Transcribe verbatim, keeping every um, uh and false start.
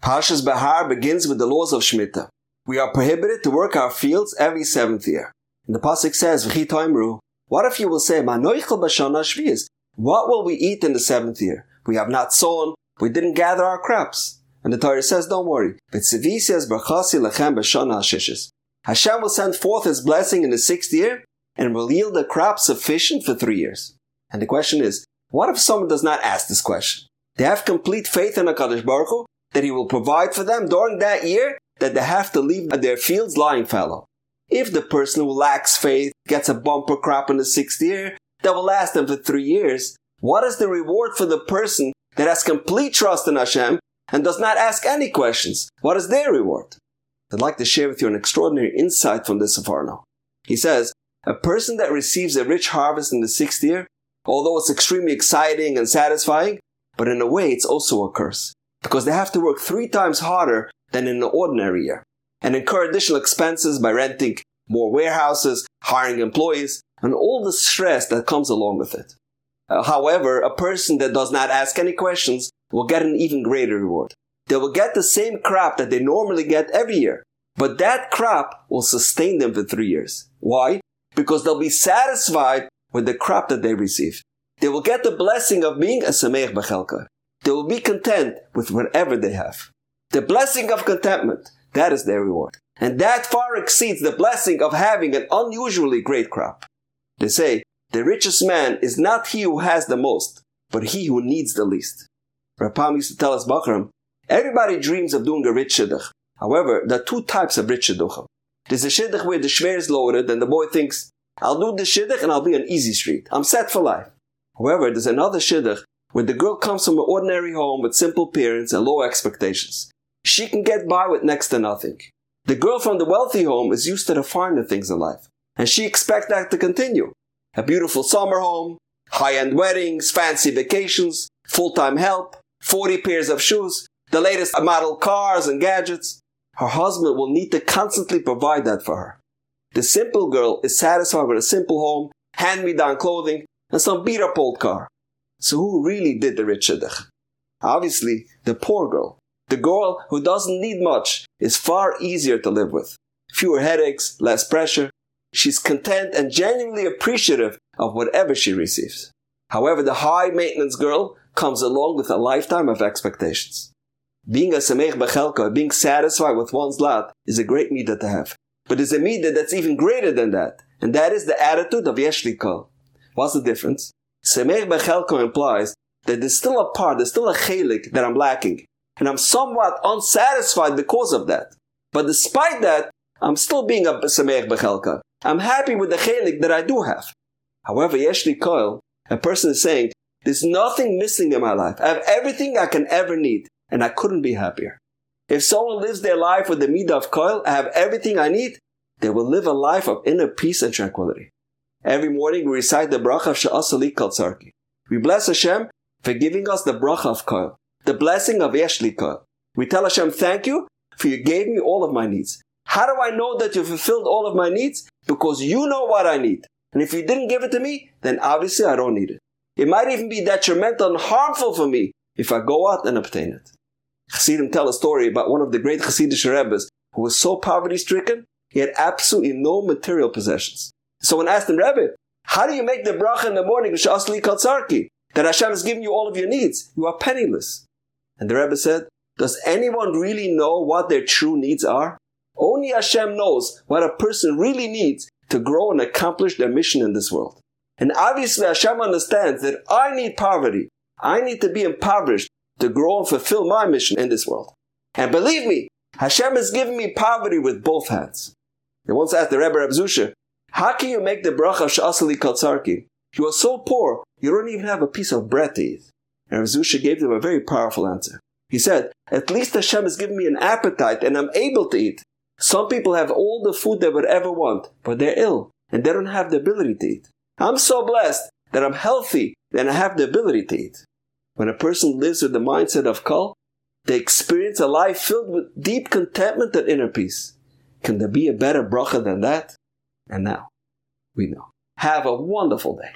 Parshas Behar begins with the laws of Shemitah. We are prohibited to work our fields every seventh year. And the pasuk says, V'chi toimru, what if you will say, Ma noichel b'shana shviyis? What will we eat in the seventh year? We have not sown, we didn't gather our crops. And the Torah says, don't worry. V'tzivi says, Brachasi lechem b'shana hashishis. Hashem will send forth His blessing in the sixth year, and will yield a crop sufficient for three years. And the question is, what if someone does not ask this question? They have complete faith in HaKadosh Baruch Hu, that He will provide for them during that year, that they have to leave their fields lying fallow. If the person who lacks faith gets a bumper crop in the sixth year that will last them for three years, what is the reward for the person that has complete trust in Hashem and does not ask any questions? What is their reward? I'd like to share with you an extraordinary insight from this Sefarno. He says, a person that receives a rich harvest in the sixth year, although it's extremely exciting and satisfying, but in a way it's also a curse, because they have to work three times harder than in an ordinary year, and incur additional expenses by renting more warehouses, hiring employees, and all the stress that comes along with it. Uh, however, a person that does not ask any questions will get an even greater reward. They will get the same crop that they normally get every year, but that crop will sustain them for three years. Why? Because they'll be satisfied with the crop that they receive. They will get the blessing of being a sameach b'chelka. They will be content with whatever they have. The blessing of contentment, that is their reward. And that far exceeds the blessing of having an unusually great crop. They say, the richest man is not he who has the most, but he who needs the least. Rapam used to tell us, Bachram, everybody dreams of doing a rich shidduch. However, there are two types of rich shidduchim. There's a shidduch where the shver is loaded and the boy thinks, I'll do the shidduch and I'll be on easy street. I'm set for life. However, there's another shidduch where the girl comes from an ordinary home with simple parents and low expectations. She can get by with next to nothing. The girl from the wealthy home is used to the finer things in life, and she expects that to continue. A beautiful summer home, high-end weddings, fancy vacations, full-time help, forty pairs of shoes, the latest model cars and gadgets. Her husband will need to constantly provide that for her. The simple girl is satisfied with a simple home, hand-me-down clothing, and some beat-up old car. So who really did the rich shidduch? Obviously, the poor girl. The girl who doesn't need much is far easier to live with. Fewer headaches, less pressure. She's content and genuinely appreciative of whatever she receives. However, the high-maintenance girl comes along with a lifetime of expectations. Being a sameach b'chelka, being satisfied with one's lot, is a great midah to have. But there's a midah that's even greater than that, and that is the attitude of yesh li kol. What's the difference? Sameach b'chelka implies that there's still a part, there's still a chelik that I'm lacking, and I'm somewhat unsatisfied because of that. But despite that, I'm still being a sameach b'chelka. I'm happy with the chelik that I do have. However, yesh li kol, a person is saying, there's nothing missing in my life. I have everything I can ever need, and I couldn't be happier. If someone lives their life with the midah of kol, I have everything I need, they will live a life of inner peace and tranquility. Every morning we recite the bracha of she'asa li kol tzarki. We bless Hashem for giving us the bracha of kol, the blessing of yesh li kol. We tell Hashem, thank you, for you gave me all of my needs. How do I know that you fulfilled all of my needs? Because you know what I need. And if you didn't give it to me, then obviously I don't need it. It might even be detrimental and harmful for me if I go out and obtain it. Chassidim tell a story about one of the great Chassidish Rebbes who was so poverty-stricken, he had absolutely no material possessions. Someone asked him, Rebbe, how do you make the bracha in the morning, she'asa li kol tzarki, that Hashem has given you all of your needs? You are penniless. And the Rebbe said, does anyone really know what their true needs are? Only Hashem knows what a person really needs to grow and accomplish their mission in this world. And obviously Hashem understands that I need poverty. I need to be impoverished to grow and fulfill my mission in this world. And believe me, Hashem has given me poverty with both hands. They once asked the Rebbe Reb Zusha, how can you make the bracha of she'asa li kol tzarki? You are so poor, you don't even have a piece of bread to eat. And Reb Zusha gave them a very powerful answer. He said, at least Hashem has given me an appetite and I'm able to eat. Some people have all the food they would ever want, but they're ill and they don't have the ability to eat. I'm so blessed that I'm healthy and I have the ability to eat. When a person lives with the mindset of kol, they experience a life filled with deep contentment and inner peace. Can there be a better bracha than that? And now, we know. Have a wonderful day.